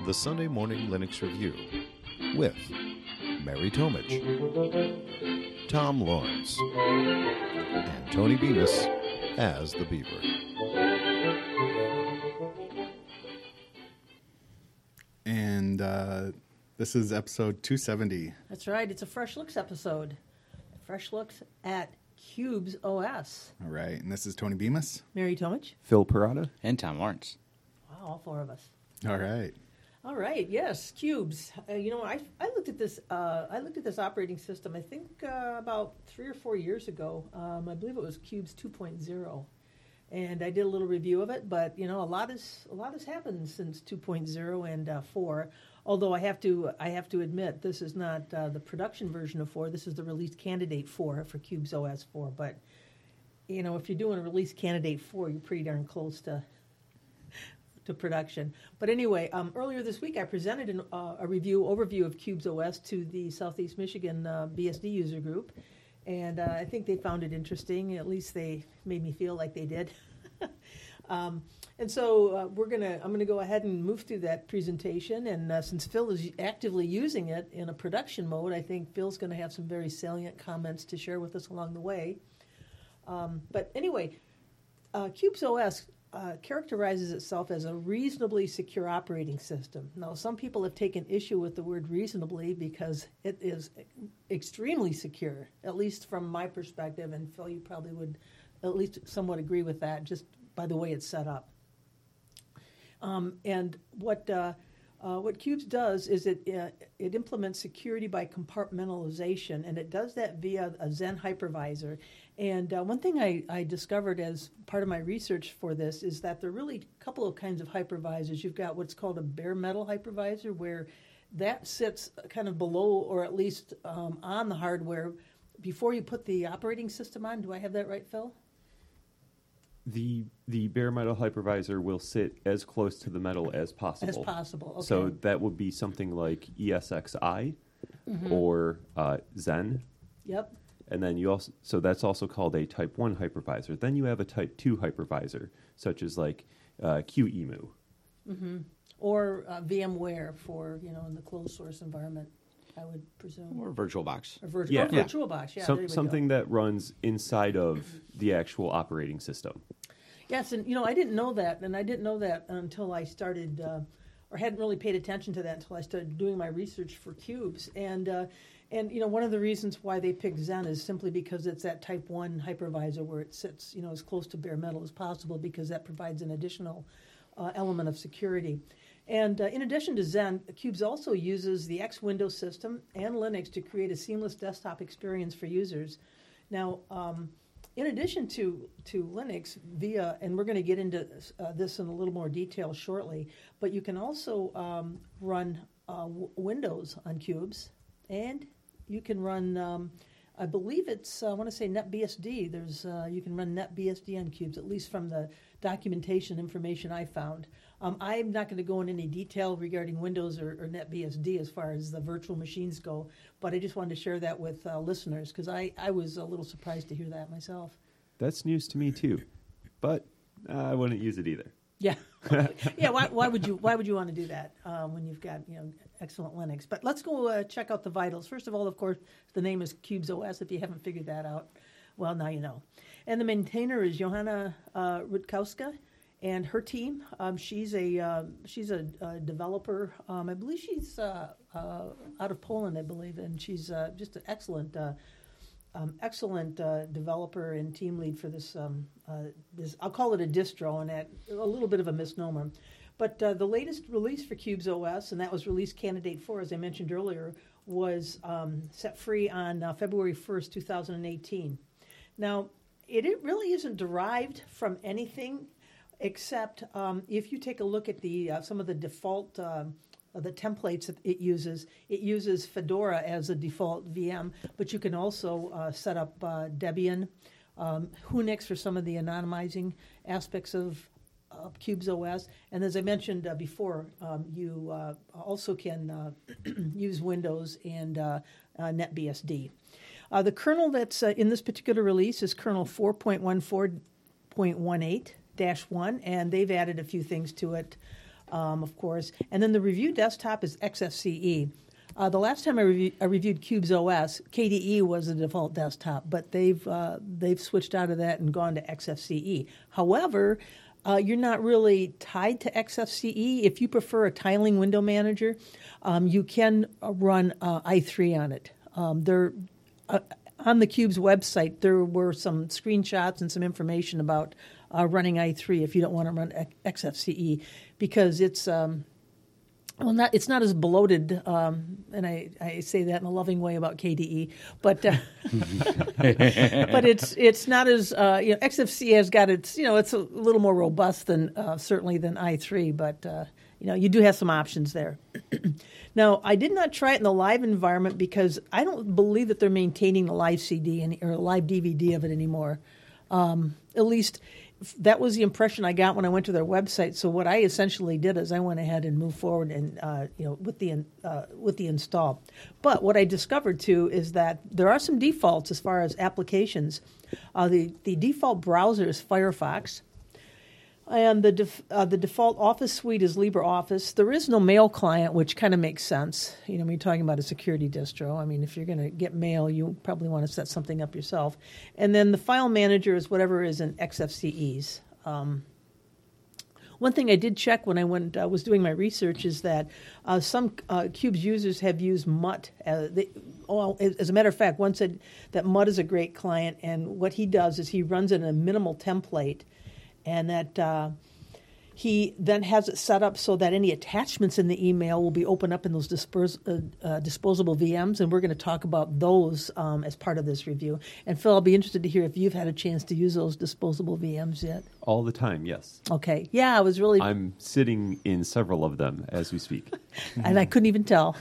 the Sunday Morning Linux Review with Mary Tomich, Tom Lawrence, and Tony Bemis as the Beaver. And this is episode 270. That's right. It's a Fresh Looks episode. Fresh Looks at Qubes OS. All right. And this is Tony Bemis. Mary Tomich. Phil Parada. And Tom Lawrence. Wow, all four of us. All right. All right. Yes, Qubes. I looked at this. I looked at this operating system. I think about 3 or 4 years ago. I believe it was Qubes 2.0, and I did a little review of it. But a lot has happened since 2.0 and 4. Although I have to admit, this is not the production version of 4. This is the release candidate 4 for Qubes OS 4. But if you're doing a release candidate 4, you're pretty darn close to production. But anyway, earlier this week I presented an overview of Qubes OS to the Southeast Michigan BSD user group, and I think they found it interesting. At least they made me feel like they did. And so I'm gonna go ahead and move through that presentation. And since Phil is actively using it in a production mode, I think Phil's going to have some very salient comments to share with us along the way. But anyway, Qubes OS characterizes itself as a reasonably secure operating system. Now, some people have taken issue with the word reasonably because it is extremely secure, at least from my perspective, and Phil, you probably would at least somewhat agree with that just by the way it's set up. And what Qubes does is it implements security by compartmentalization, and it does that via a Xen hypervisor. And one thing I discovered as part of my research for this is that there are really a couple of kinds of hypervisors. You've got what's called a bare metal hypervisor, where that sits kind of below or at least on the hardware before you put the operating system on. Do I have that right, Phil? The bare metal hypervisor will sit as close to the metal as possible. As possible, okay. So that would be something like ESXi or Xen. Yep. And then so that's also called a Type 1 hypervisor. Then you have a Type 2 hypervisor, such as like QEMU. Mm-hmm. Or VMware for, in the closed source environment, I would presume. Or VirtualBox. Or VirtualBox, yeah. There we something go. that runs inside of the actual operating system. Yes, and I didn't know that, and I didn't know that until I started, or hadn't really paid attention to that until I started doing my research for Qubes. And one of the reasons why they picked Xen is simply because it's that Type 1 hypervisor where it sits, as close to bare metal as possible, because that provides an additional element of security. And in addition to Xen, Qubes also uses the X Windows system and Linux to create a seamless desktop experience for users. Now, in addition to Linux, and we're going to get into this in a little more detail shortly, but you can also run Windows on Qubes, and you can run, I believe it's, I want to say NetBSD. You can run NetBSD on Qubes, at least from the documentation information I found. I'm not going to go into any detail regarding Windows or NetBSD as far as the virtual machines go, but I just wanted to share that with listeners because I was a little surprised to hear that myself. That's news to me too, but I wouldn't use it either. Yeah, yeah. Why would you want to do that when you've got excellent Linux? But let's go check out the vitals. First of all, of course, the name is Qubes OS. If you haven't figured that out, well, now you know. And the maintainer is Johanna Rutkowska. And her team, she's a developer. I believe she's out of Poland, I believe, and she's just an excellent developer and team lead for this. I'll call it a distro, and a little bit of a misnomer. But the latest release for Qubes OS, and that was release candidate 4, as I mentioned earlier, was set free on February 1st, 2018. Now, it really isn't derived from anything. Except if you take a look at some of the default the templates that it uses Fedora as a default VM, but you can also set up Debian, Unix for some of the anonymizing aspects of Qubes OS. And as I mentioned before, you also can use Windows and NetBSD. The kernel that's in this particular release is kernel 4.14.18. -1, and they've added a few things to it. of course. And then the review desktop is XFCE. The last time I reviewed Cubes OS, KDE was the default desktop, but they've switched out of that and gone to XFCE. However, you're not really tied to XFCE. If you prefer a tiling window manager, you can run i3 on it. On the Cubes website, there were some screenshots and some information about running i3 if you don't want to run XFCE, because it's it's not as bloated, and I say that in a loving way about KDE, but but it's not as XFCE has got its it's a little more robust than certainly than i3, but you do have some options there. Now, I did not try it in the live environment because I don't believe that they're maintaining the live CD or live DVD of it anymore. At least that was the impression I got when I went to their website. So what I essentially did is I went ahead and moved forward and with the install. But what I discovered too is that there are some defaults as far as applications. The default browser is Firefox. And the default Office suite is LibreOffice. There is no mail client, which kind of makes sense. When you're talking about a security distro. I mean, if you're going to get mail, you probably want to set something up yourself. And then the file manager is whatever is in XFCEs. One thing I did check when I was doing my research is that some Cubes users have used Mutt. As a matter of fact, one said that Mutt is a great client, and what he does is he runs it in a minimal template, and that he then has it set up so that any attachments in the email will be opened up in those disposable VMs, and we're going to talk about those as part of this review. And Phil, I'll be interested to hear if you've had a chance to use those disposable VMs yet. All the time, yes. Okay. Yeah, I was really... I'm sitting in several of them as we speak. And I couldn't even tell.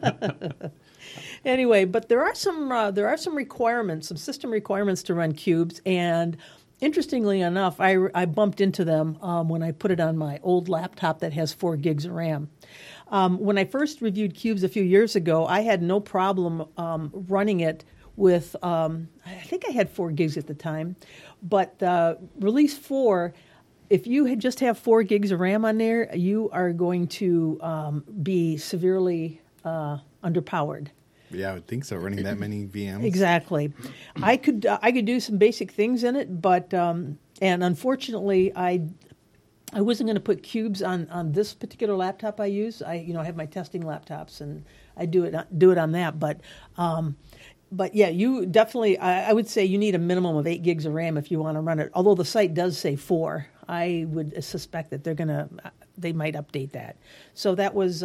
Anyway, but there are some requirements, some system requirements to run Cubes, and interestingly enough, I bumped into them when I put it on my old laptop that has 4 gigs of RAM. When I first reviewed Cubes a few years ago, I had no problem running it with, I think I had 4 gigs at the time, but Release 4, if you just have 4 gigs of RAM on there, you are going to be severely underpowered. Yeah, I would think so. Running that many VMs. Exactly. I could do some basic things in it, but and unfortunately, I wasn't going to put Cubes on this particular laptop I use. I have my testing laptops, and I do it on that. But yeah, you definitely. I would say you need a minimum of 8 gigs of RAM if you want to run it. Although the site does say 4, I would suspect that they might update that. So that was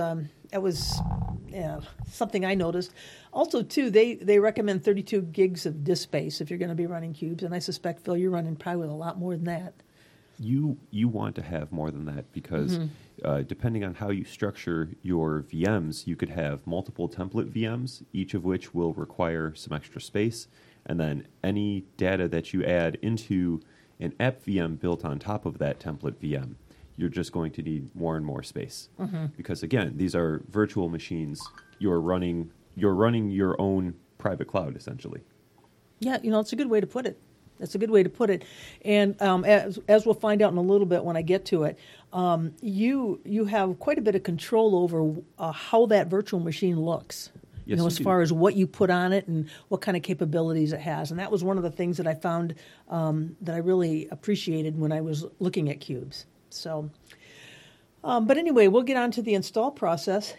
something I noticed. Also, too, they recommend 32 gigs of disk space if you're going to be running Cubes, and I suspect, Phil, you're running probably with a lot more than that. You want to have more than that because depending on how you structure your VMs, you could have multiple template VMs, each of which will require some extra space, and then any data that you add into an app VM built on top of that template VM, you're just going to need more and more space. Because again, these are virtual machines. You're running your own private cloud, essentially. Yeah, it's a good way to put it. That's a good way to put it. And as we'll find out in a little bit when I get to it, you have quite a bit of control over how that virtual machine looks. Yes, as far as what you put on it and what kind of capabilities it has. And that was one of the things that I found that I really appreciated when I was looking at Cubes. So, but anyway, we'll get on to the install process.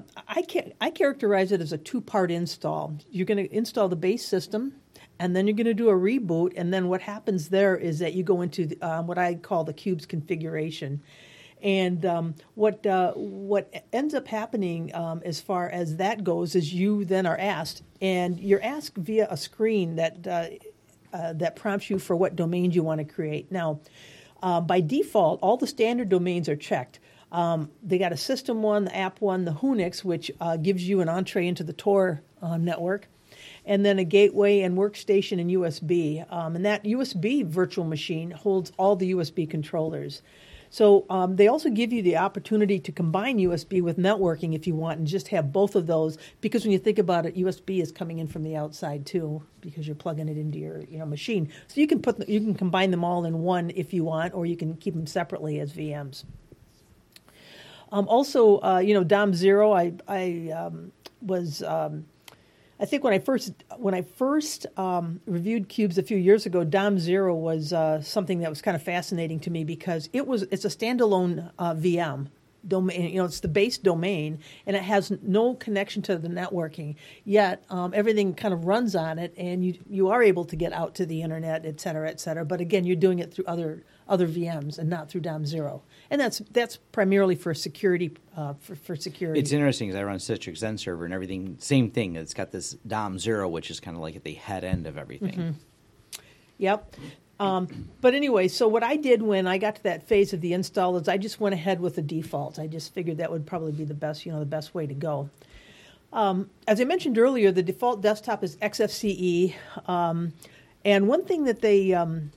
I characterize it as a 2-part install. You're going to install the base system, and then you're going to do a reboot. And then what happens there is that you go into what I call the Cubes configuration. And what ends up happening as far as that goes is you then are asked, and you're asked via a screen that prompts you for what domains you want to create. Now, by default, all the standard domains are checked. They got a system one, the app one, the Whonix, which gives you an entree into the Tor network, and then a gateway and workstation and USB. And that USB virtual machine holds all the USB controllers. So they also give you the opportunity to combine USB with networking if you want and just have both of those, because when you think about it, USB is coming in from the outside too because you're plugging it into your machine. So you can combine them all in one if you want, or you can keep them separately as VMs. Also, DOM 0, I was. I think when I first reviewed cubes a few years ago, DOM 0 was something that was kind of fascinating to me because it's a standalone VM domain. It's the base domain, and it has no connection to the networking. Yet everything kind of runs on it, and you are able to get out to the internet, et cetera, et cetera. But again, you're doing it through other VMs and not through DOM 0. And that's primarily for security. For security, it's interesting because I run Citrix Zen Server and everything. Same thing. It's got this DOM 0, which is kind of like at the head end of everything. Mm-hmm. Yep. But anyway, so what I did when I got to that phase of the install is I just went ahead with the default. I just figured that would probably be the best way to go. As I mentioned earlier, the default desktop is XFCE, and one thing that they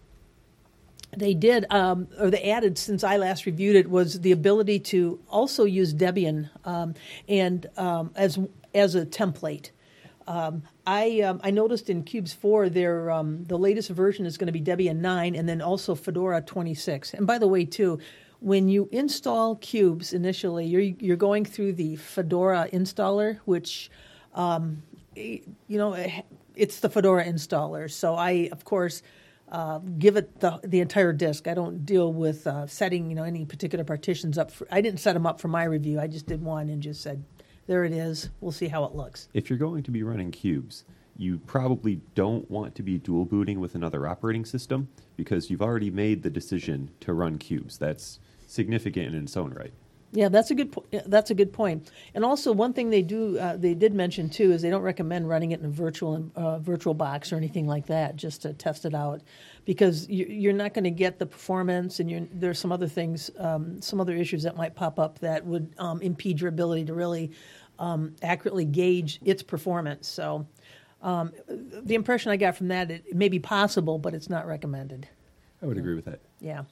did, or they added since I last reviewed it, was the ability to also use Debian and as a template. I noticed in Cubes 4, the latest version is going to be Debian 9, and then also Fedora 26. And by the way, too, when you install Cubes initially, you're going through the Fedora installer, which it's the Fedora installer. So I, of course, give it the entire disk. I don't deal with setting any particular partitions up. I didn't set them up for my review. I just did one and just said, there it is. We'll see how it looks. If you're going to be running Cubes, you probably don't want to be dual booting with another operating system because you've already made the decision to run Cubes. That's significant in its own right. Yeah, that's a good point. And also, one thing they did mention too is they don't recommend running it in a virtual box or anything like that, just to test it out, because you're not going to get the performance, and there's some other things, some other issues that might pop up that would impede your ability to really accurately gauge its performance. So, the impression I got from that, it may be possible, but it's not recommended. I would agree with that. Yeah.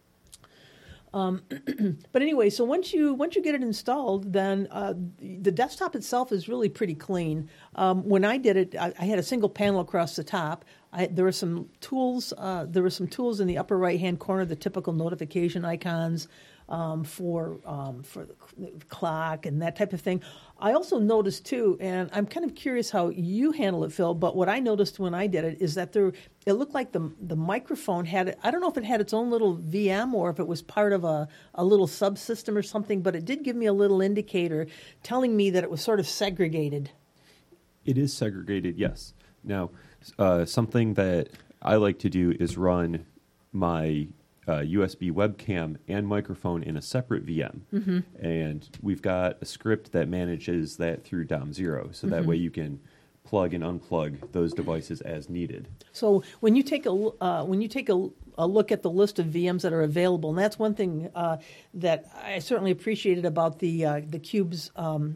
But anyway, so once you get it installed, then the desktop itself is really pretty clean. When I did it, I had a single panel across the top. There were some tools. There were some tools in the upper right-hand corner, the typical notification icons for the clock and that type of thing. I also noticed too, and I'm kind of curious how you handle it, Phil, but what I noticed when I did it is that it looked like the microphone had, I don't know if it had its own little VM or if it was part of a little subsystem or something, but it did give me a little indicator telling me that it was sort of segregated. It is segregated, yes. Now, something that I like to do is run my USB webcam and microphone in a separate VM. Mm-hmm. And we've got a script that manages that through DOM 0, so that way you can plug and unplug those devices as needed. So when you take a look at the list of VMs that are available, and that's one thing that I certainly appreciated about the Cubes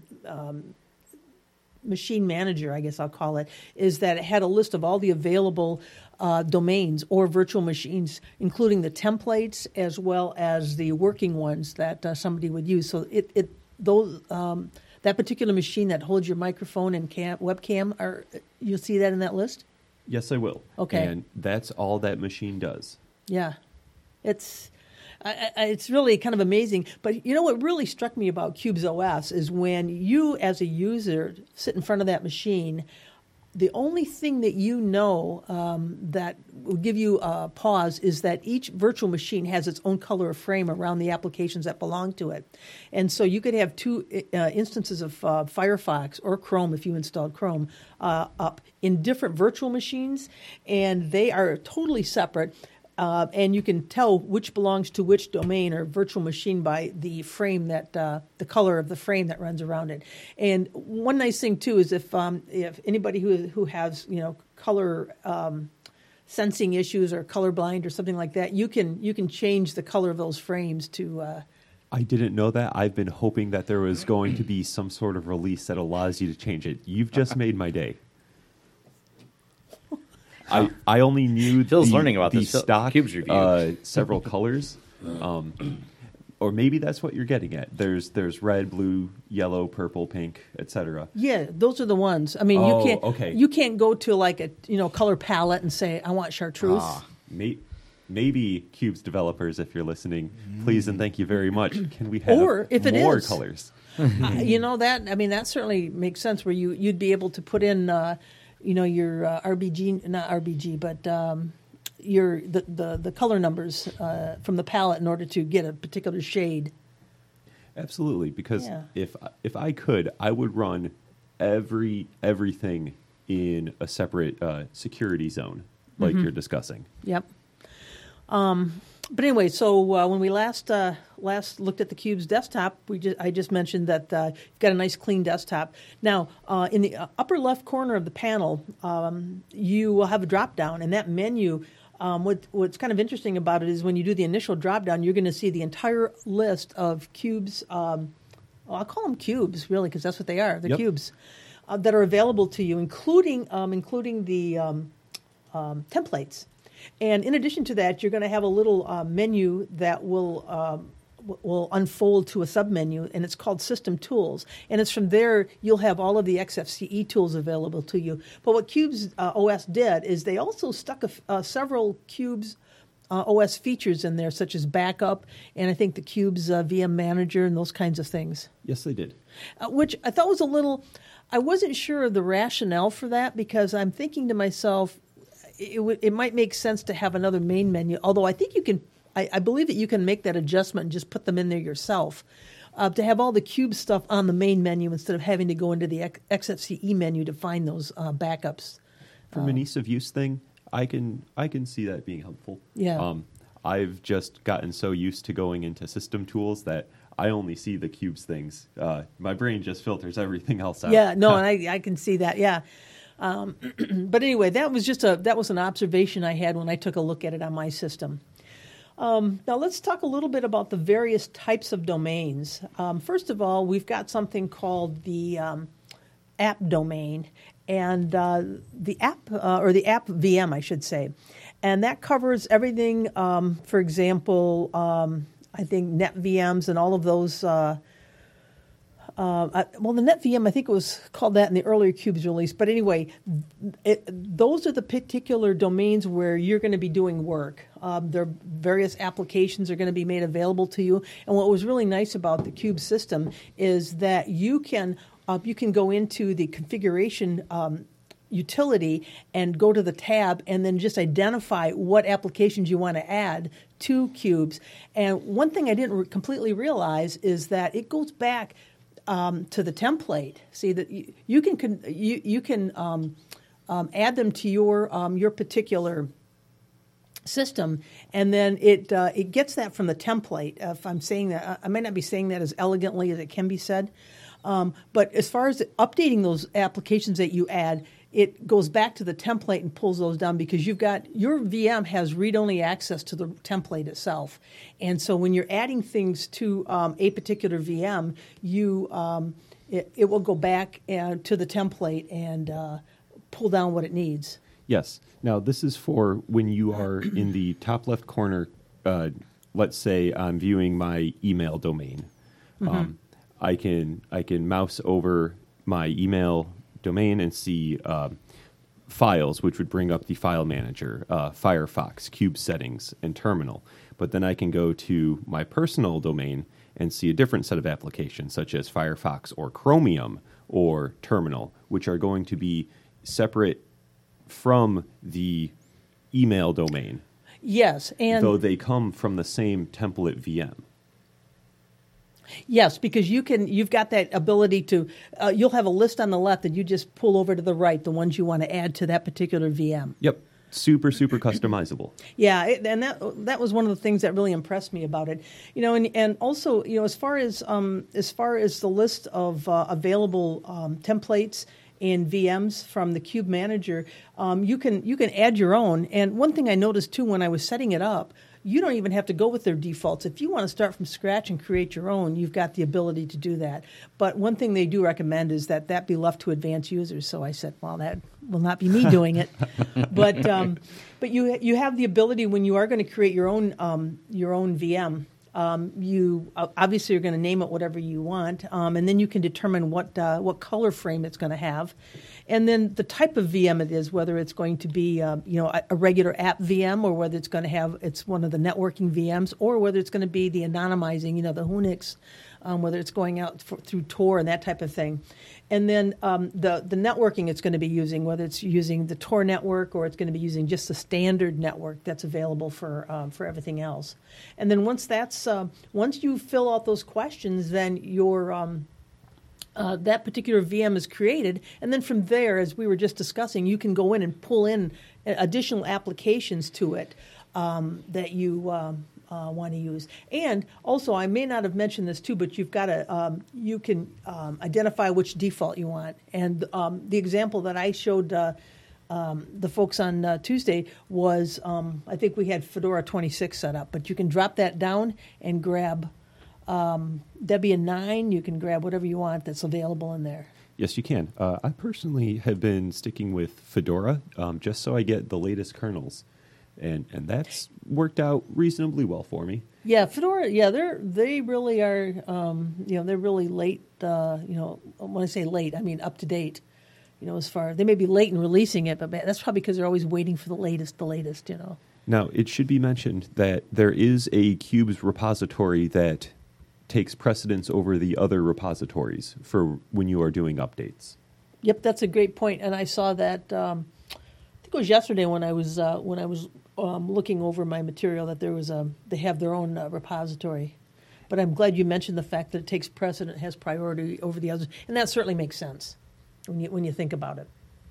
machine manager, I guess I'll call it, is that it had a list of all the available domains or virtual machines, including the templates as well as the working ones that somebody would use. So that particular machine that holds your microphone and webcam, you'll see that in that list? Yes, I will. Okay. And that's all that machine does. Yeah. It's really kind of amazing. But you know what really struck me about Cubes OS is when you, as a user, sit in front of that machine, the only thing that that will give you a pause is that each virtual machine has its own color of frame around the applications that belong to it. And so you could have two instances of Firefox or Chrome, if you installed Chrome, up in different virtual machines, and they are totally separate. And you can tell which belongs to which domain or virtual machine by the frame the color of the frame that runs around it. And one nice thing too is if anybody who has color sensing issues or colorblind or something like that, you can change the color of those frames to. I didn't know that. I've been hoping that there was going to be some sort of release that allows you to change it. You've just made my day. I only knew Phil's learning about the this stock Cubes review. Several colors, or maybe that's what you're getting at. There's red, blue, yellow, purple, pink, etc. Yeah, those are the ones. I mean, you can't go to like a color palette and say I want chartreuse. maybe Cubes developers, if you're listening, please and thank you very much. Can we have Or if it more is. colors? That certainly makes sense. Where you'd be able to put in, your RBG, not RBG, but the color numbers from the palette in order to get a particular shade. Absolutely, because Yeah. if I could, I would run everything in a separate security zone, like you're discussing. Yep. But anyway, so when we last looked at the Cubes desktop, I just mentioned that you've got a nice clean desktop. Now, in the upper left corner of the panel, you will have a drop down, and that menu. What's kind of interesting about it is when you do the initial drop down, you're going to see the entire list of cubes. I'll call them cubes, really, because that's what they are. They're Yep. cubes that are available to you, including the templates. And in addition to that, you're going to have a little menu that will unfold to a submenu, and it's called System Tools. And it's from there you'll have all of the XFCE tools available to you. But what Cubes OS did is they also stuck several Cubes OS features in there, such as backup, and I think the Cubes VM Manager and those kinds of things. Yes, they did. Which I thought was a little. I wasn't sure of the rationale for that, because I'm thinking to myself, it might make sense to have another main menu. Although I think you can, I believe that you can make that adjustment and just put them in there yourself. To have all the Cube stuff on the main menu instead of having to go into the XFCE menu to find those backups. From an ease of use thing, I can see that being helpful. Yeah. I've just gotten so used to going into System Tools that I only see the Cubes things. My brain just filters everything else out. Yeah, no, and I can see that. Yeah. But anyway, that was an observation I had when I took a look at it on my system. Now let's talk a little bit about the various types of domains. First of all, we've got something called the app domain, and the app or the app VM, I should say, and that covers everything. For example, I think NetVMs and all of those. The NetVM, I think it was called that in the earlier Cubes release. But anyway, those are the particular domains where you're going to be doing work. Their various applications are going to be made available to you. And what was really nice about the Cube system is that you can go into the configuration utility and go to the tab and then just identify what applications you want to add to Cubes. And one thing I didn't completely realize is that it goes back to the template. See that you can add them to your particular system, and then it gets that from the template. If I'm saying that, I might not be saying that as elegantly as it can be said, but as far as updating those applications that you add, it goes back to the template and pulls those down, because your VM has read-only access to the template itself. And so when you're adding things to a particular VM, it will go back to the template and pull down what it needs. Yes. Now, this is for when you are in the top left corner. Let's say I'm viewing my email domain. Mm-hmm. I can mouse over my email domain and see files, which would bring up the file manager, Firefox, Cube settings, and terminal. But then I can go to my personal domain and see a different set of applications, such as Firefox or Chromium or terminal, which are going to be separate from the email domain. Yes, and though they come from the same template VM. Yes, because you've got that ability to, you'll have a list on the left that you just pull over to the right, the ones you want to add to that particular VM. Yep. Super customizable. Yeah, and that was one of the things that really impressed me about it. And also, as far as the list of available templates and VMs from the Cube Manager, you can add your own. And one thing I noticed too when I was setting it up, you don't even have to go with their defaults. If you want to start from scratch and create your own, you've got the ability to do that. But one thing they do recommend is that be left to advanced users. So I said, well, that will not be me doing it. But you have the ability when you are going to create your own VM You obviously are going to name it whatever you want, and then you can determine what color frame it's going to have, and then the type of VM it is, whether it's going to be a regular app VM, or whether it's one of the networking VMs, or whether it's going to be the anonymizing, the Unix, whether it's going out through Tor and that type of thing. And then the networking it's going to be using, whether it's using the Tor network or it's going to be using just the standard network that's available for everything else. And then once you fill out those questions, then your that particular VM is created, and then from there, as we were just discussing, you can go in and pull in additional applications to it that you want to use. And also, I may not have mentioned this too, but you've got to you can identify which default you want. And the example that I showed the folks on Tuesday was I think we had Fedora 26 set up, but you can drop that down and grab Debian 9. You can grab whatever you want that's available in there. Yes, you can. I personally have been sticking with Fedora just so I get the latest kernels. And that's worked out reasonably well for me. Yeah, Fedora. Yeah, they really are. They're really late. When I say late, I mean up to date. As far they may be late in releasing it, but that's probably because they're always waiting for the latest. Now, it should be mentioned that there is a Qubes repository that takes precedence over the other repositories for when you are doing updates. Yep, that's a great point, and I saw that. I think it was yesterday when I was looking over my material that they have their own repository. But I'm glad you mentioned the fact that it takes precedent, has priority over the others, and that certainly makes sense when you think about it.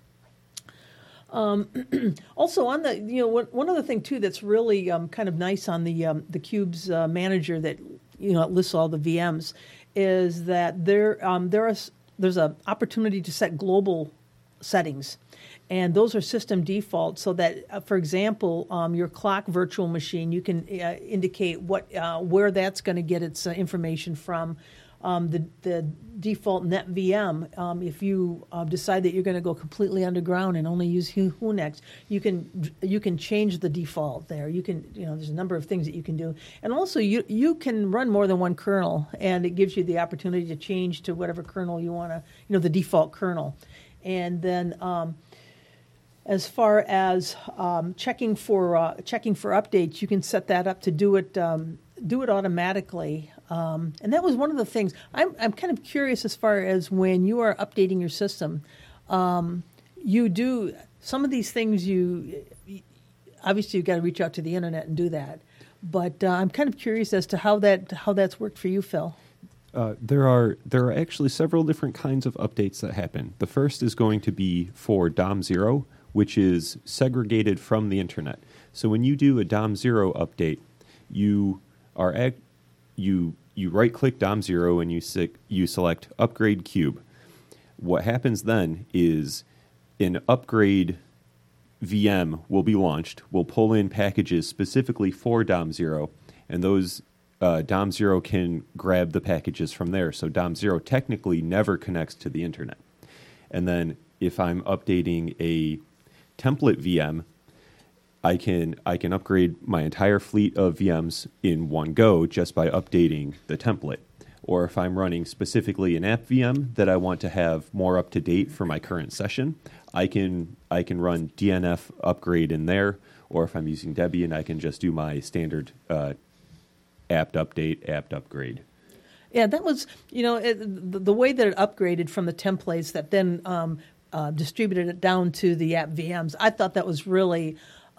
Also, on the one other thing too that's really kind of nice on the Qubes manager that lists all the VMs is that there's an opportunity to set global settings. And those are system defaults, so that, for example, your clock virtual machine, you can indicate where that's going to get its information from. The default net VM, if you decide that you're going to go completely underground and only use Hunex, you can change the default there. You can, there's a number of things that you can do, and also you can run more than one kernel, and it gives you the opportunity to change to whatever kernel you want to, the default kernel, and then. As far as checking for updates, you can set that up to do it automatically, and that was one of the things. I'm kind of curious as far as when you are updating your system, you do some of these things. Obviously you've got to reach out to the internet and do that, but I'm kind of curious as to how that's worked for you, Phil. There are actually several different kinds of updates that happen. The first is going to be for DOM0, which is segregated from the internet. So when you do a DOM0 update, you right-click DOM0 and you select Upgrade Qube. What happens then is an upgrade VM will be launched, will pull in packages specifically for DOM0, and those DOM0 can grab the packages from there. So DOM0 technically never connects to the internet. And then if I'm updating a template VM, I can upgrade my entire fleet of VMs in one go just by updating the template. Or if I'm running specifically an app VM that I want to have more up to date for my current session, I can run DNF upgrade in there. Or if I'm using Debian, I can just do my standard apt update, apt upgrade. Yeah, that was the way that it upgraded from the templates that then distributed it down to the app VMs. I thought that was really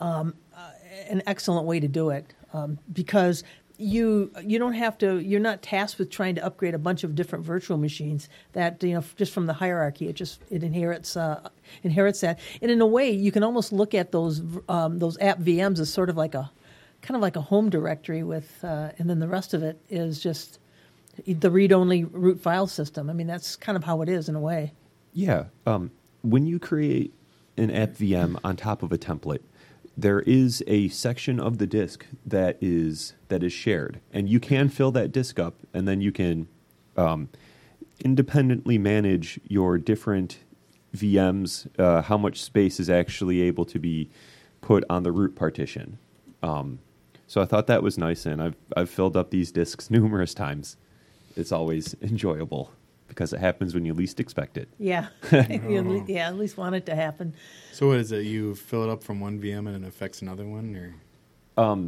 an excellent way to do it because you don't have to. You're not tasked with trying to upgrade a bunch of different virtual machines. That just from the hierarchy, it inherits that. And in a way, you can almost look at those app VMs as sort of like a home directory with, and then the rest of it is just the read-only root file system. I mean, that's kind of how it is in a way. Yeah. When you create an app VM on top of a template, there is a section of the disk that is shared, and you can fill that disk up, and then you can independently manage your different VMs, how much space is actually able to be put on the root partition. So I thought that was nice, and I've filled up these disks numerous times. It's always enjoyable because it happens when you least expect it. Yeah, yeah. At least want it to happen. So what is it? You fill it up from one VM and it affects another one, or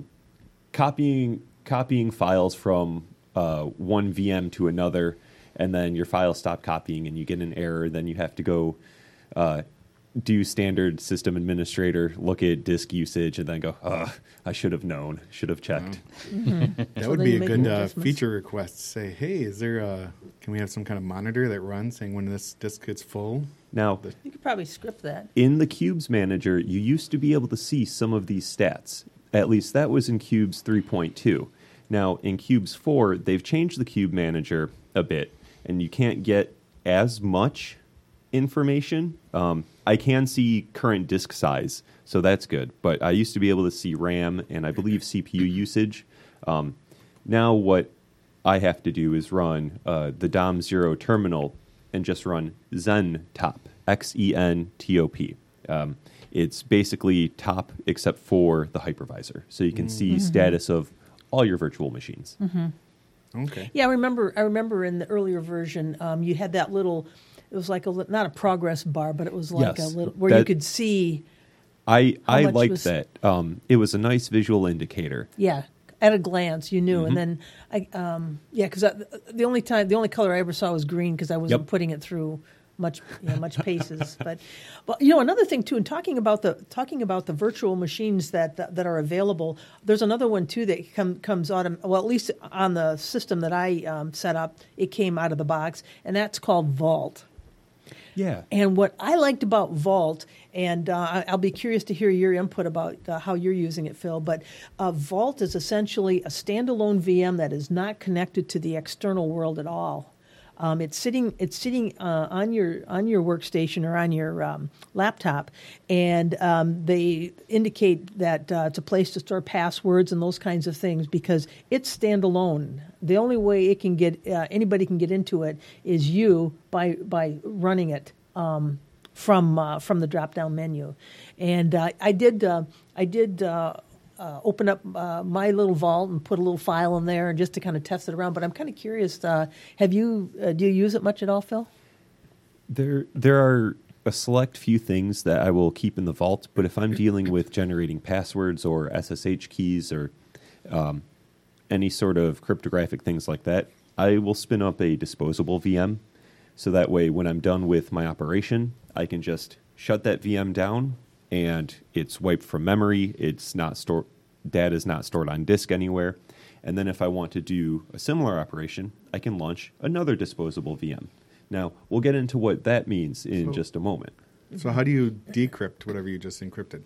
Copying files from one VM to another, and then your files stop copying, and you get an error. Then you have to go do standard system administrator, look at disk usage, and then go, I should have known, should have checked. that So would then be you a make good adjustments. feature request. Say, hey, is there can we have some kind of monitor that runs saying when this disk gets full? Now, You could probably script that. in the Cubes Manager, you used to be able to see some of these stats. At least that was in Cubes 3.2. Now, in Cubes 4, they've changed the Cube Manager a bit, and you can't get as much information. I can see current disk size, so that's good. But I used to be able to see RAM and I believe CPU usage. Now what I have to do is run the DOM0 terminal and just run XenTop, XenTop. It's basically top except for the hypervisor, so you can see status of all your virtual machines. Okay. Yeah, I remember in the earlier version, you had that little. It was like not a progress bar, but it was like Yes, a little where you that- could see. I much liked was- that. It was a nice visual indicator. Yeah, at a glance, you knew, and then because the only color I ever saw was green because I wasn't Yep. putting it through much paces. But another thing too, in talking about the virtual machines that are available, there's another one too that comes at least on the system that I set up, it came out of the box, and that's called Vault. Yeah. And what I liked about Vault, and I'll be curious to hear your input about how you're using it, Phil, but Vault is essentially a standalone VM that is not connected to the external world at all. It's sitting on your workstation or on your laptop, and they indicate that it's a place to store passwords and those kinds of things because it's standalone. The only way it can get anybody can get into it is you by running it from the drop down menu, and I did open up my little vault and put a little file in there and just to kind of test it around. But I'm kind of curious. Do you use it much at all, Phil? There are a select few things that I will keep in the vault, but if I'm dealing with generating passwords or SSH keys or any sort of cryptographic things like that, I will spin up a disposable VM. So that way, when I'm done with my operation, I can just shut that VM down and it's wiped from memory. It's not stored. Data is not stored on disk anywhere. And then if I want to do a similar operation, I can launch another disposable VM. Now, we'll get into what that means in just a moment. So how do you decrypt whatever you just encrypted?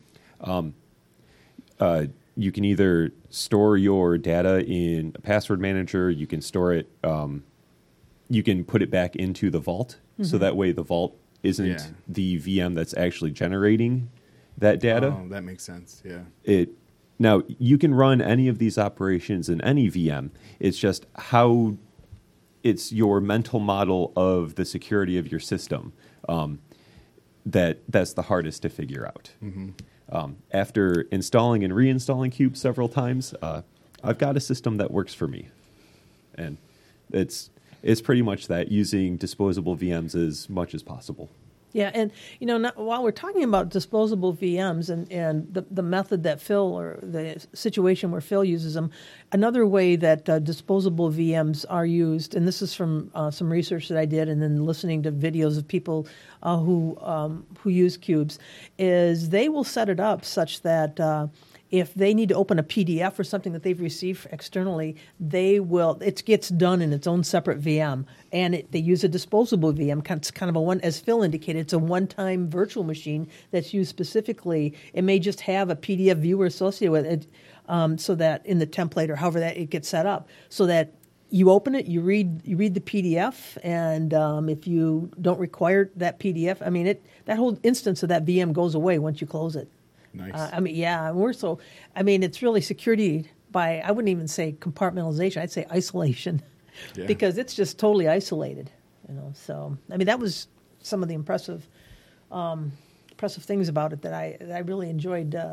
You can either store your data in a password manager, you can store it, you can put it back into the vault, so that way the vault isn't the VM that's actually generating that data. Oh, that makes sense. Yeah. Now, you can run any of these operations in any VM. It's just how it's your mental model of the security of your system that's the hardest to figure out. After installing and reinstalling Cube several times, I've got a system that works for me. And it's pretty much that, using disposable VMs as much as possible. Yeah, and while we're talking about disposable VMs and the method that Phil, or the situation where Phil uses them, another way that disposable VMs are used, and this is from some research that I did, and then listening to videos of people who use Cubes, is they will set it up such that if they need to open a PDF or something that they've received externally, it gets done in its own separate VM. And they use a disposable VM. It's kind of a one, as Phil indicated, it's a one-time virtual machine that's used specifically. It may just have a PDF viewer associated with it, so that in the template or however that it gets set up, so that you open it, you read the PDF, and if you don't require that PDF, that whole instance of that VM goes away once you close it. Nice. It's really security by, I wouldn't even say compartmentalization, I'd say isolation, because it's just totally isolated. So that was some of the impressive things about it that I really enjoyed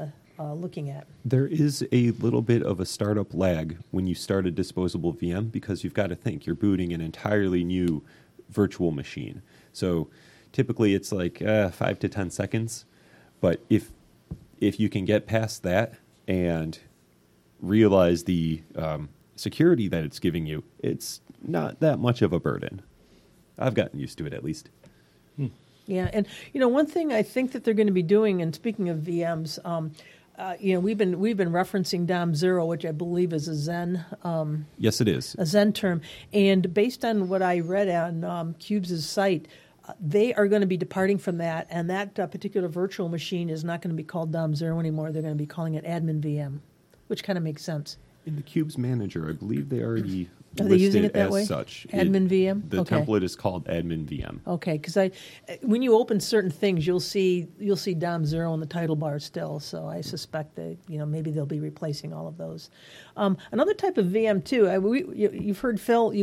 looking at. There is a little bit of a startup lag when you start a disposable VM because you've got to think you're booting an entirely new virtual machine. So typically it's like 5 to 10 seconds. But if you can get past that and realize the security that it's giving you, it's not that much of a burden. I've gotten used to it at least. Yeah, and one thing I think that they're going to be doing, and speaking of VMs, we've been referencing DOM 0, which I believe is a Xen. Yes, it is. A Xen term, and based on what I read on Cubes' site, they are going to be departing from that, and that particular virtual machine is not going to be called DOM 0 anymore. They're going to be calling it Admin VM, which kind of makes sense. In the Cubes Manager, I believe they already Are they using listed it that as way? such. Admin VM? The Okay. template is called Admin VM. Okay, because when you open certain things, you'll see DOM 0 in the title bar still. So I suspect that maybe they'll be replacing all of those. Another type of VM too. You've heard Phil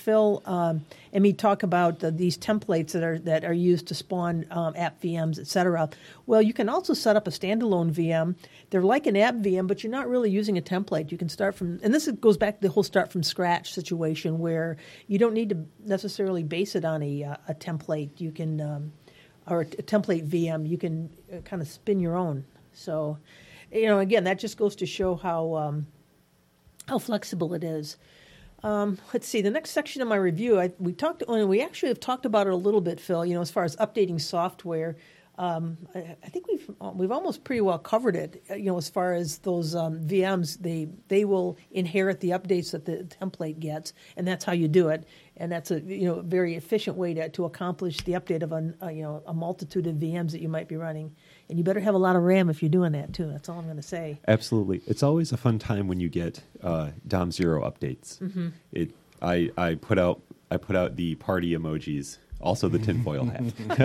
and me talk about these templates that are used to spawn app VMs, etc. Well, you can also set up a standalone VM. They're like an app VM, but you're not really using a template. You can start from, and this goes back to the whole start from scratch situation where you don't need to necessarily base it on a template. You can, or a template VM, you can kind of spin your own. So, again, that just goes to show how flexible it is. Let's see. The next section of my review, we actually have talked about it a little bit, Phil. As far as updating software, I think we've almost pretty well covered it. As far as those VMs, they will inherit the updates that the template gets, and that's how you do it. And that's a very efficient way to accomplish the update of a multitude of VMs that you might be running. And you better have a lot of RAM if you're doing that too. That's all I'm going to say. Absolutely, it's always a fun time when you get DOM 0 updates. Mm-hmm. I put out the party emojis. Also, the tinfoil hat.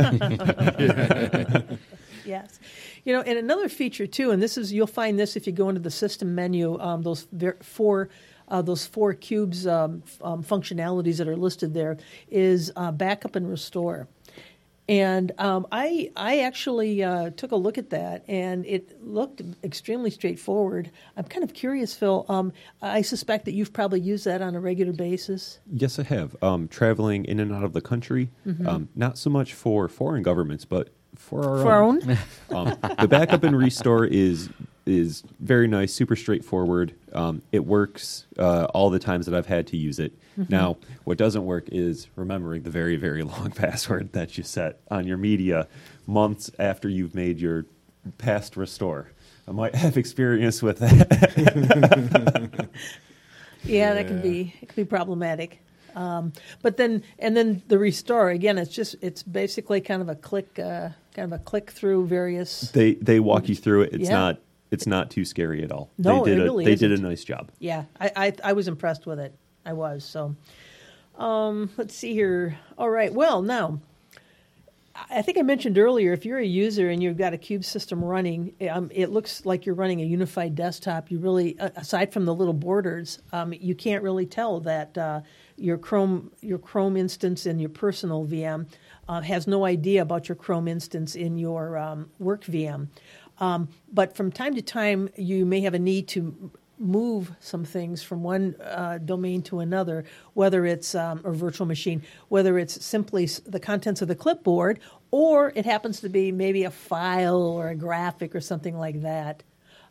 Yes, and another feature too, and you'll find this if you go into the system menu. Those four cubes functionalities that are listed there is backup and restore. And I actually took a look at that, and it looked extremely straightforward. I'm kind of curious, Phil. I suspect that you've probably used that on a regular basis. Yes, I have. Traveling in and out of the country, not so much for foreign governments, but for our own. The backup and restore is very nice, super straightforward. It works all the times that I've had to use it. Now, what doesn't work is remembering the very, very long password that you set on your media months after you've made your past restore. I might have experience with that. Yeah, that can be problematic. But then the restore again, it's basically kind of a click through various. They walk you through it. Yeah. It's not too scary at all. No, they it really did a isn't. nice job. Yeah, I was impressed with it. I was. So let's see here. All right. Well, now I think I mentioned earlier, if you're a user and you've got a Cube system running, it looks like you're running a unified desktop. You really, aside from the little borders, you can't really tell that your Chrome instance in your personal VM has no idea about your Chrome instance in your work VM. But from time to time, you may have a need to move some things from one domain to another, whether it's a virtual machine, whether it's simply the contents of the clipboard, or it happens to be maybe a file or a graphic or something like that.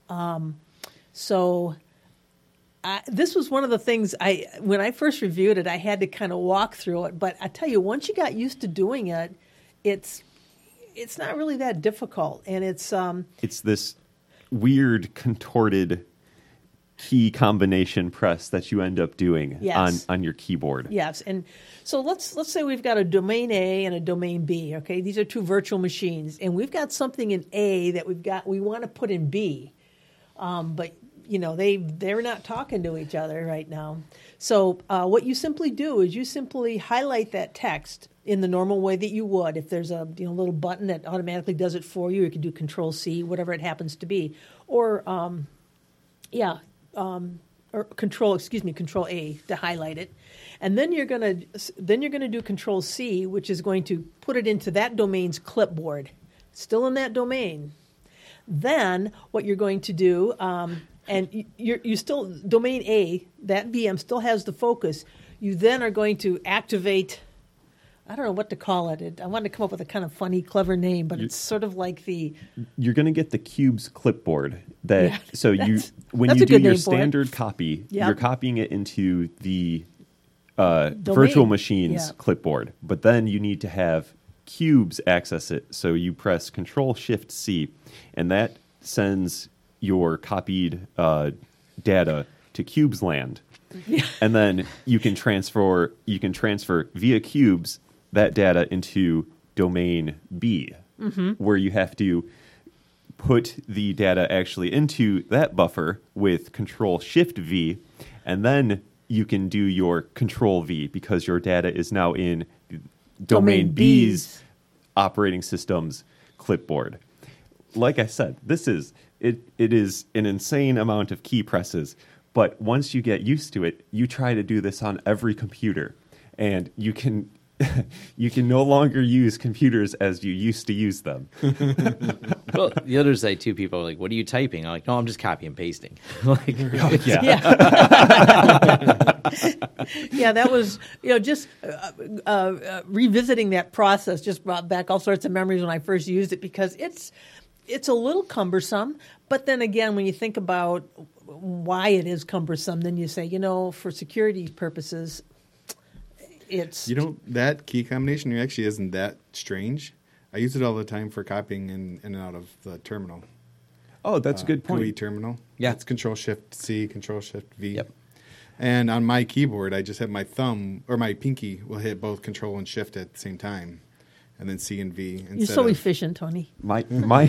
This was one of the things when I first reviewed it, I had to kind of walk through it. But I tell you, once you got used to doing it, it's not really that difficult, and it's this weird contorted key combination press that you end up doing on your keyboard. Yes, and so let's say we've got a domain A and a domain B. Okay, these are two virtual machines, and we've got something in A that we want to put in B, but they're not talking to each other right now. So what you simply do is you simply highlight that text in the normal way that you would if there's a little button that automatically does it for you. You can do Control C, whatever it happens to be, or Control A to highlight it, and then you're gonna do Control C, which is going to put it into that domain's clipboard, still in that domain. Then what you're going to do, and you still, domain A, that VM still has the focus. You then are going to activate, I don't know what to call it. I wanted to come up with a kind of funny, clever name, but it's sort of like the... You're going to get the Cubes clipboard. When that's you a do good your name for it. standard copy, Yep. you're copying it into the virtual machines clipboard. But then you need to have Cubes access it. So you press Control-Shift-C, and that sends your copied data to Cubes land. And then you can transfer via Cubes that data into domain B, where you have to put the data actually into that buffer with Control-Shift-V, and then you can do your Control-V because your data is now in domain B's operating system's clipboard. Like I said, it is an insane amount of key presses, but once you get used to it, you try to do this on every computer, and you can no longer use computers as you used to use them. Well, the other side too, people are like, "What are you typing?" I'm like, "No, I'm just copy and pasting." Like, Yeah, that was, just revisiting that process just brought back all sorts of memories when I first used it, because it's a little cumbersome. But then again, when you think about why it is cumbersome, then you say, for security purposes, it's... that key combination actually isn't that strange. I use it all the time for copying in and out of the terminal. Oh, that's a good point. GUI terminal. Yeah. It's Control-Shift-C, Control-Shift-V. Yep. And on my keyboard, I just have my thumb, or my pinky will hit both Control and Shift at the same time. And then C and V. You're so efficient, Tony. My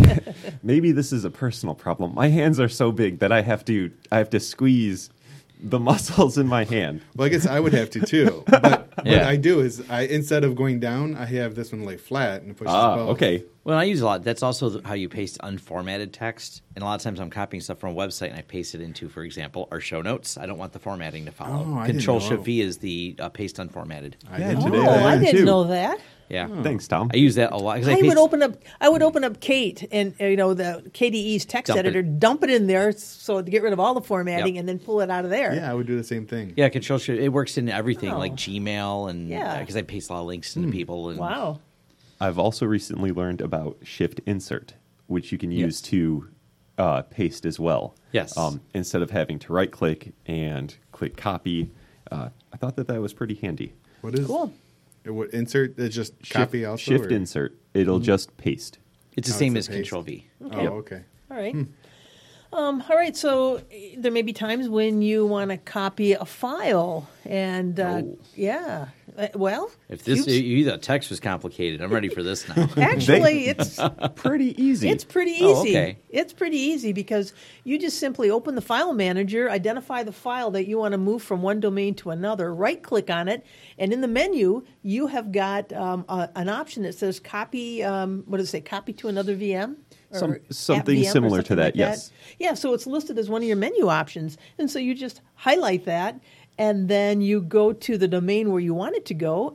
maybe this is a personal problem. My hands are so big that I have to squeeze the muscles in my hand. Well, I guess I would have to too. But what I do is, instead of going down, I have this one lay flat and it pushes both. Okay. Well, I use a lot. That's also how you paste unformatted text. And a lot of times I'm copying stuff from a website and I paste it into, for example, our show notes. I don't want the formatting to follow. Oh, I didn't Control-Shift-V is the paste unformatted. I did today. today. I too. didn't know that. Yeah. Thanks, Tom. I use that a lot. 'Cause I paste- would open up Kate and the KDE's text Dump it. editor, dump it in there so to get rid of all the formatting, Yep. and then pull it out of there. Yeah, I would do the same thing. Yeah, Control-Shift. It works in everything, Oh. like Gmail, and Yeah. because I paste a lot of links into people. And Wow. I've also recently learned about Shift Insert, which you can use to paste as well. Yes. Instead of having to right-click and click copy. I thought that was pretty handy. What is Cool. What insert? It's just copy also? Shift or? Insert. It'll just paste. It's the Oh, same it's as a paste. Control-V. Oh, okay. All right. All right. So there may be times when you want to copy a file, and yeah. Well, If this Cubes- the text was complicated, I'm ready for this now. actually, it's Pretty easy. It's pretty easy. Oh, okay. It's pretty easy because you just simply open the file manager, identify the file that you want to move from one domain to another, right-click on it, and in the menu, you have got an option that says copy, what does it say, copy to another VM? Or Something app VM or similar to something that, like yes. Yeah, so it's listed as one of your menu options. And so you just highlight that, and then you go to the domain where you want it to go,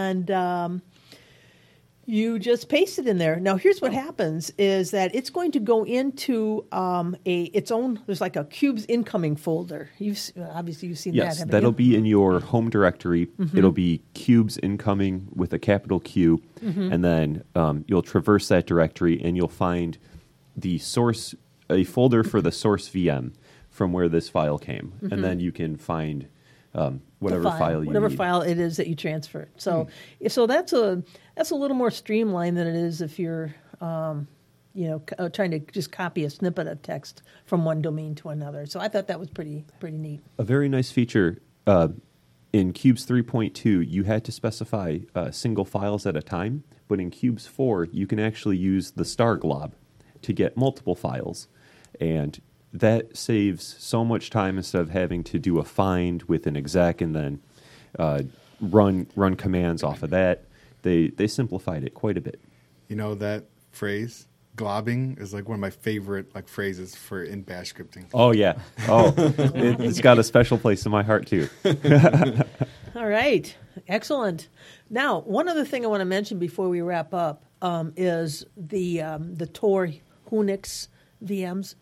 and you just paste it in there. Now, here's what happens is that it's going to go into its own, there's like a Cubes incoming folder. Obviously, you've seen that, Yes, haven't that'll you? be in your home directory. It'll be Cubes incoming with a capital Q, and then you'll traverse that directory and you'll find a folder for the source VM from where this file came, and then you can find whatever The file you whatever need. file it is that you transfer. So, so that's a little more streamlined than it is if you're trying to just copy a snippet of text from one domain to another. So I thought that was pretty neat. A very nice feature in Cubes 3.2, you had to specify single files at a time, but in Cubes 4, you can actually use the star glob to get multiple files, and that saves so much time instead of having to do a find with an exec and then run commands off of that. They simplified it quite a bit. You know that phrase, globbing, is like one of my favorite phrases for in Bash scripting. Oh, yeah. Oh, it's got a special place in my heart, too. All right, excellent. Now, one other thing I want to mention before we wrap up is the Tor Unix VMs.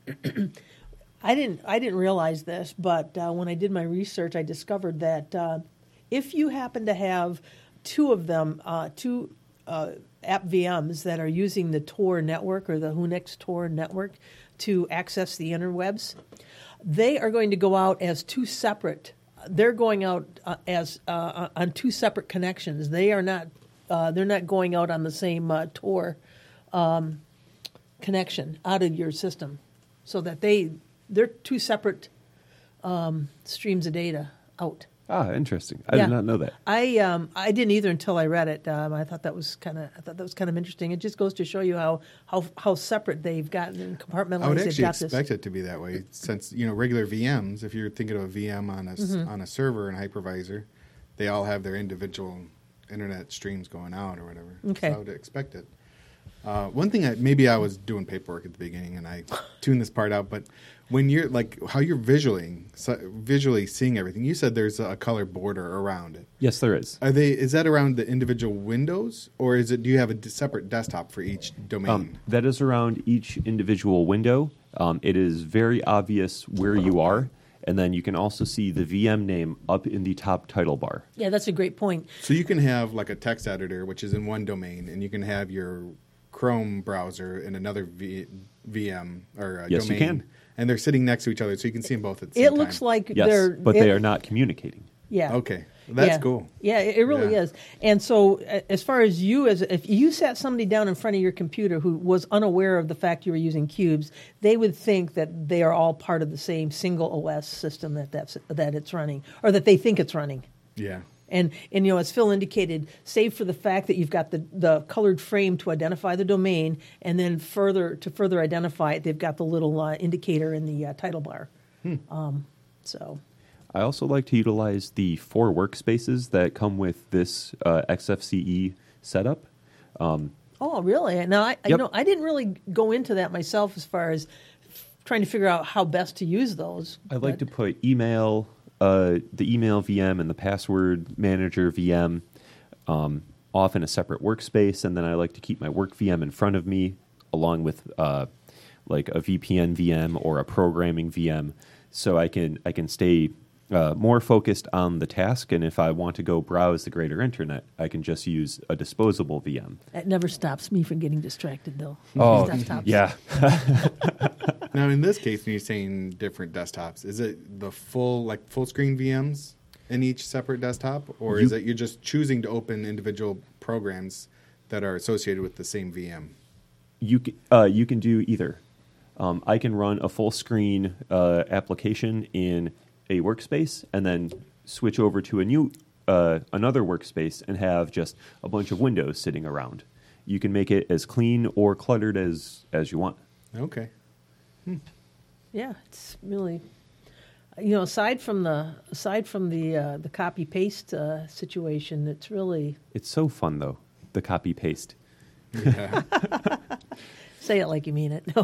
I didn't realize this, but when I did my research, I discovered that if you happen to have two of them, two app VMs that are using the Tor network or the Whonix Tor network to access the interwebs, they are going to go out as two separate. They're going out as on two separate connections. They are not. They're not going out on the same Tor connection out of your system, so that they're two separate streams of data out. Ah, interesting. I did not know that. I didn't either until I read it. I thought that was kind of interesting. It just goes to show you how separate they've gotten and compartmentalized. I would they've actually got expect it to be that way, since regular VMs. If you're thinking of a VM on a server and hypervisor, they all have their individual internet streams going out or whatever. Okay. So I would expect it. One thing maybe I was doing paperwork at the beginning and I tuned this part out, but when you're like how you're visually seeing everything, you said there's a color border around it. Yes, there is. Is that around the individual windows, or do you have a separate desktop for each domain? That is around each individual window. It is very obvious where you are, and then you can also see the VM name up in the top title bar. Yeah, that's a great point. So you can have like a text editor, which is in one domain, and you can have your Chrome browser in another VM or Yes, domain. you can. And they're sitting next to each other, so you can see them both at the same time. It looks like Yes, but they are not communicating. Yeah. Okay. That's Yeah. cool. Yeah, it really Yeah. is. And so, as far as if you sat somebody down in front of your computer who was unaware of the fact you were using cubes, they would think that they are all part of the same single OS system that it's running, or that they think it's running. Yeah. And as Phil indicated, save for the fact that you've got the colored frame to identify the domain, and then further identify it, they've got the little indicator in the title bar. So. I also like to utilize the 4 workspaces that come with this XFCE setup. Oh, really? Now, I Yep. I didn't really go into that myself as far as trying to figure out how best to use those. I like to put email, the email VM and the password manager VM off in a separate workspace, and then I like to keep my work VM in front of me, along with like a VPN VM or a programming VM, so I can stay more focused on the task. And if I want to go browse the greater internet, I can just use a disposable VM. That never stops me from getting distracted, though. Oh, Desktops. yeah. Now, in this case, when you're saying different desktops, is it the full screen VMs in each separate desktop, or is it you're just choosing to open individual programs that are associated with the same VM? You can do either. I can run a full screen application in a workspace and then switch over to another workspace and have just a bunch of windows sitting around. You can make it as clean or cluttered as you want. Okay. Yeah, it's really, aside from the copy paste situation, It's so fun though, the copy paste. Yeah. say it like you mean it. No.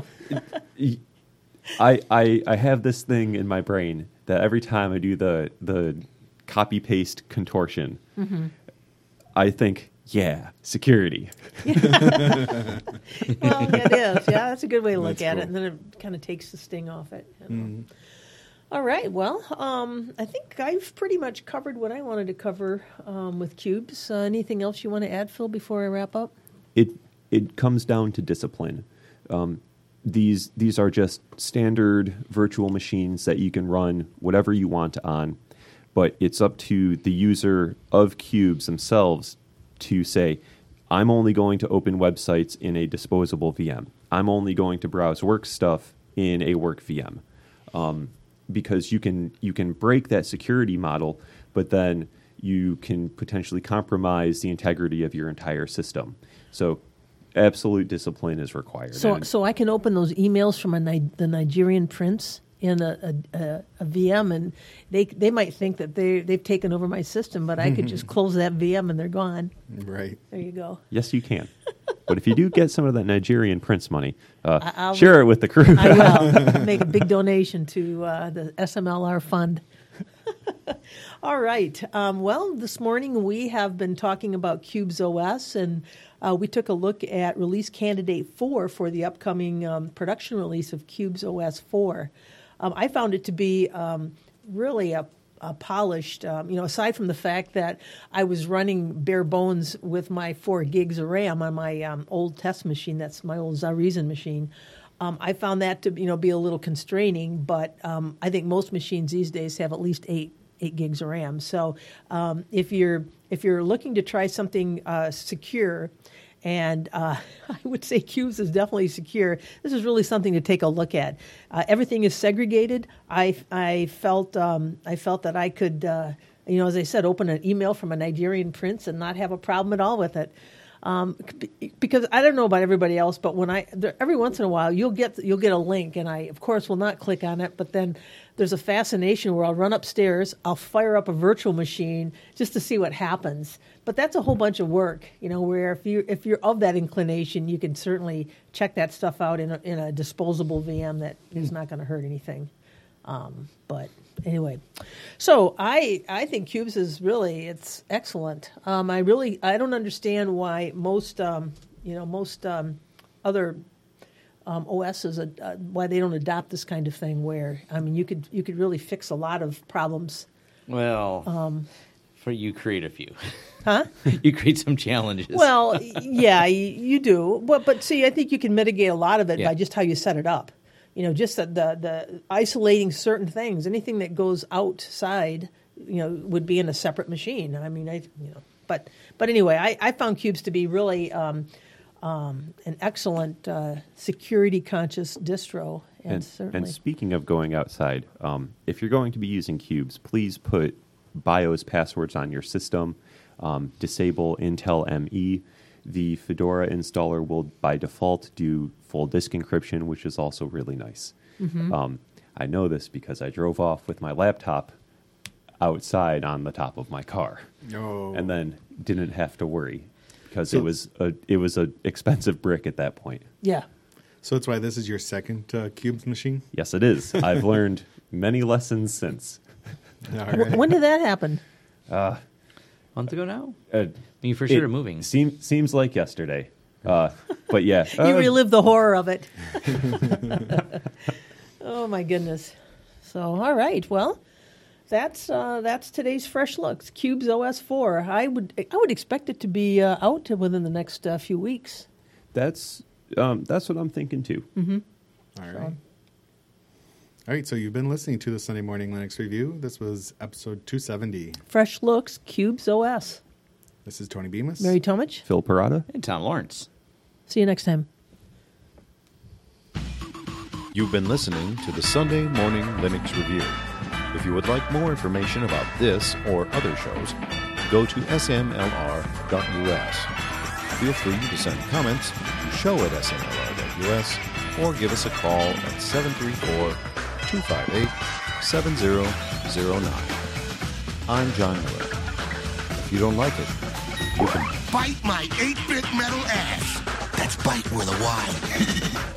I have this thing in my brain that every time I do the copy paste contortion, I think, yeah, security. Well, it is. Yeah, that's a good way to look That's at it, cool. and then it kind of takes the sting off it. All right. Well, I think I've pretty much covered what I wanted to cover with cubes. Anything else you want to add, Phil, before I wrap up? It comes down to discipline. These are just standard virtual machines that you can run whatever you want on, but it's up to the user of cubes themselves to say, I'm only going to open websites in a disposable VM. I'm only going to browse work stuff in a work VM. Because you can break that security model, but then you can potentially compromise the integrity of your entire system. So absolute discipline is required. So I can open those emails from the Nigerian prince in a VM, and they might think that they've taken over my system, but I could just close that VM and they're gone. Right. There you go. Yes, you can. But if you do get some of that Nigerian prince money, I'll share it with the crew. I will make a big donation to the SMLR fund. All right. Well, this morning we have been talking about Qubes OS, and we took a look at release candidate 4 for the upcoming production release of Qubes OS 4. I found it to be really a polished, aside from the fact that I was running bare bones with my 4 gigs of RAM on my old test machine, that's my old Zarezen machine. I found that to be a little constraining, but I think most machines these days have at least 8 gigs of RAM. So if you're looking to try something secure, and I would say Qubes is definitely secure, this is really something to take a look at. Everything is segregated. I felt that I could, as I said, open an email from a Nigerian prince and not have a problem at all with it. Because I don't know about everybody else, but every once in a while you'll get a link, and I of course will not click on it. But then there's a fascination where I'll run upstairs, I'll fire up a virtual machine just to see what happens. But that's a whole bunch of work, where if you're of that inclination, you can certainly check that stuff out in a disposable VM that is not going to hurt anything. But anyway, so I think Qubes is it's excellent. I don't understand why most other OSs why they don't adopt this kind of thing. Where you could really fix a lot of problems. Well, for you create a few, huh? You create some challenges. Well, yeah, you do. But see, I think you can mitigate a lot of it by just how you set it up. Just the isolating certain things. Anything that goes outside, would be in a separate machine. But anyway, I found Qubes to be really an excellent security conscious distro. And speaking of going outside, if you're going to be using Qubes, please put BIOS passwords on your system. Disable Intel ME. The Fedora installer will, by default, do full disk encryption, which is also really nice. Mm-hmm. I know this because I drove off with my laptop outside on the top of my car, and then didn't have to worry because it was a expensive brick at that point. Yeah. So that's why this is your second Qubes machine? Yes, it is. I've learned many lessons since. All right. When did that happen? Month ago now? When you first started moving. Seems like yesterday. But yeah. You relive the horror of it. Oh, my goodness. So, all right. Well, that's today's Fresh Looks, Qubes OS 4. I would expect it to be out within the next few weeks. That's what I'm thinking, too. Mm-hmm. All right. All right, so you've been listening to the Sunday Morning Linux Review. This was episode 270. Fresh Looks, Qubes OS. This is Tony Bemis. Mary Tomich. Phil Parada. And Tom Lawrence. See you next time. You've been listening to the Sunday Morning Linux Review. If you would like more information about this or other shows, go to smlr.us. Feel free to send comments to show@smlr.us or give us a call at 734-258-7009. I'm John Miller. If you don't like it, you can bite my 8-bit metal ass. That's bite with a Y.